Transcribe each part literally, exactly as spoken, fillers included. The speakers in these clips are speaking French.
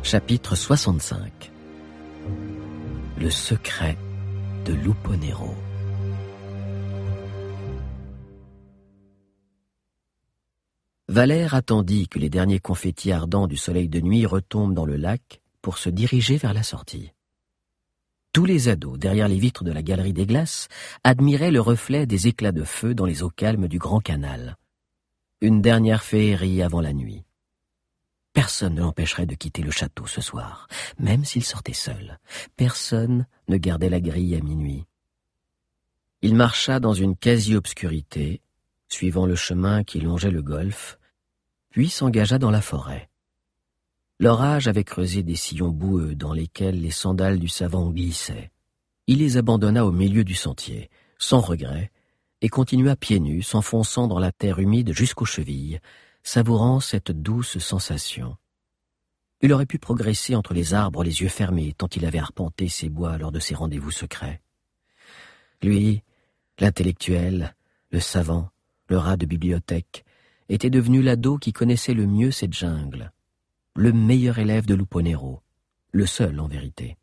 Chapitre soixante-cinq. Le secret de Lupo Nero. Valère attendit que les derniers confettis ardents du soleil de nuit retombent dans le lac pour se diriger vers la sortie. Tous les ados, derrière les vitres de la galerie des glaces, admiraient le reflet des éclats de feu dans les eaux calmes du Grand Canal. Une dernière féerie avant la nuit. Personne ne l'empêcherait de quitter le château ce soir, même s'il sortait seul. Personne ne gardait la grille à minuit. Il marcha dans une quasi-obscurité, suivant le chemin qui longeait le golfe, puis s'engagea dans la forêt. L'orage avait creusé des sillons boueux dans lesquels les sandales du savant glissaient. Il les abandonna au milieu du sentier, sans regret, et continua pieds nus, s'enfonçant dans la terre humide jusqu'aux chevilles, savourant cette douce sensation. Il aurait pu progresser entre les arbres les yeux fermés tant il avait arpenté ces bois lors de ses rendez-vous secrets. Lui, l'intellectuel, le savant, le rat de bibliothèque, était devenu l'ado qui connaissait le mieux cette jungle, le meilleur élève de Lupo Nero, le seul en vérité.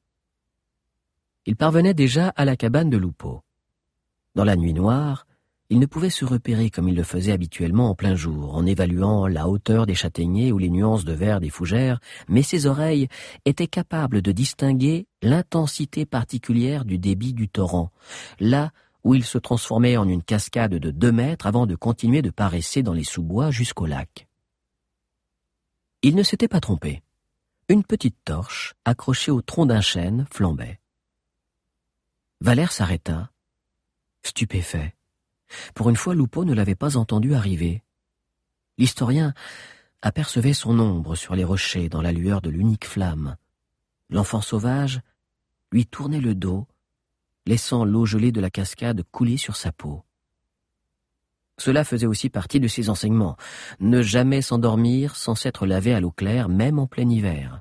Il parvenait déjà à la cabane de Lupo. Dans la nuit noire, il ne pouvait se repérer comme il le faisait habituellement en plein jour, en évaluant la hauteur des châtaigniers ou les nuances de vert des fougères, mais ses oreilles étaient capables de distinguer l'intensité particulière du débit du torrent, là où il se transformait en une cascade de deux mètres avant de continuer de paresser dans les sous-bois jusqu'au lac. Il ne s'était pas trompé. Une petite torche, accrochée au tronc d'un chêne, flambait. Valère s'arrêta, stupéfait. Pour une fois, Lupo ne l'avait pas entendu arriver. L'historien apercevait son ombre sur les rochers dans la lueur de l'unique flamme. L'enfant sauvage lui tournait le dos, laissant l'eau gelée de la cascade couler sur sa peau. Cela faisait aussi partie de ses enseignements, ne jamais s'endormir sans s'être lavé à l'eau claire, même en plein hiver.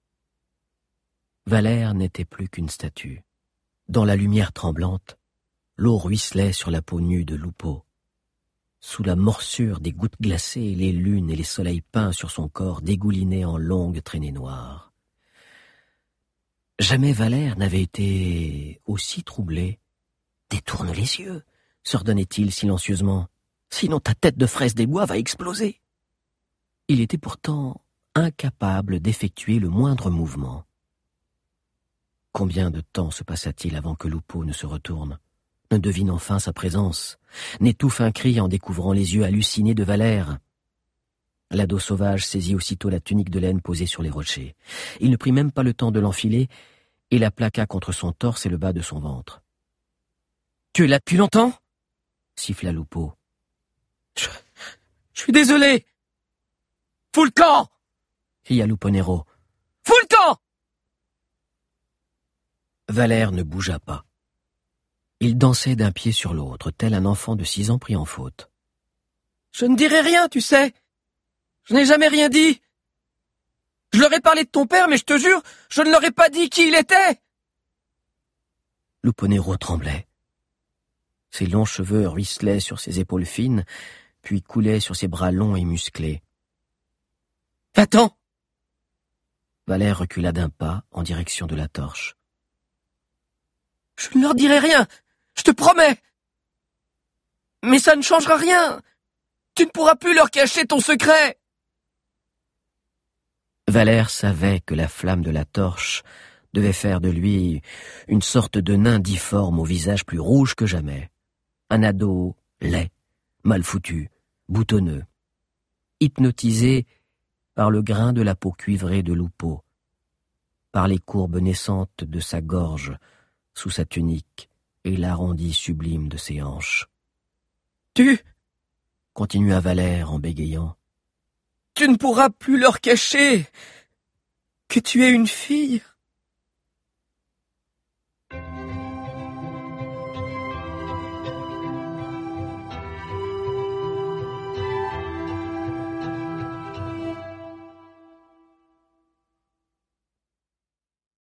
Valère n'était plus qu'une statue. Dans la lumière tremblante, l'eau ruisselait sur la peau nue de Lupo. Sous la morsure des gouttes glacées, les lunes et les soleils peints sur son corps dégoulinaient en longues traînées noires. Jamais Valère n'avait été aussi troublé. « Détourne les yeux !» s'ordonnait-il silencieusement. « Sinon ta tête de fraise des bois va exploser !» Il était pourtant incapable d'effectuer le moindre mouvement. Combien de temps se passa-t-il avant que Lupo ne se retourne, ne devine enfin sa présence, n'étouffe un cri en découvrant les yeux hallucinés de Valère? L'ado sauvage saisit aussitôt la tunique de laine posée sur les rochers. Il ne prit même pas le temps de l'enfiler et la plaqua contre son torse et le bas de son ventre. « Tu es là depuis longtemps ?» siffla Lupo. Je, « Je suis désolé !»« Fous le camp !» cria Lupo Nero. « Fous le camp !» Valère ne bougea pas. Il dansait d'un pied sur l'autre, tel un enfant de six ans pris en faute. « Je ne dirai rien, tu sais. Je n'ai jamais rien dit. Je leur ai parlé de ton père, mais je te jure, je ne leur ai pas dit qui il était. » Lupo Nero tremblait. Ses longs cheveux ruisselaient sur ses épaules fines, puis coulaient sur ses bras longs et musclés. « Va-t'en !» Valère recula d'un pas en direction de la torche. « Je ne leur dirai rien, je te promets. Mais ça ne changera rien. Tu ne pourras plus leur cacher ton secret. » Valère savait que la flamme de la torche devait faire de lui une sorte de nain difforme au visage plus rouge que jamais. Un ado laid, mal foutu, boutonneux, hypnotisé par le grain de la peau cuivrée de Lupo, par les courbes naissantes de sa gorge sous sa tunique et l'arrondi sublime de ses hanches. « Tu, » continua Valère en bégayant, « tu ne pourras plus leur cacher que tu es une fille. »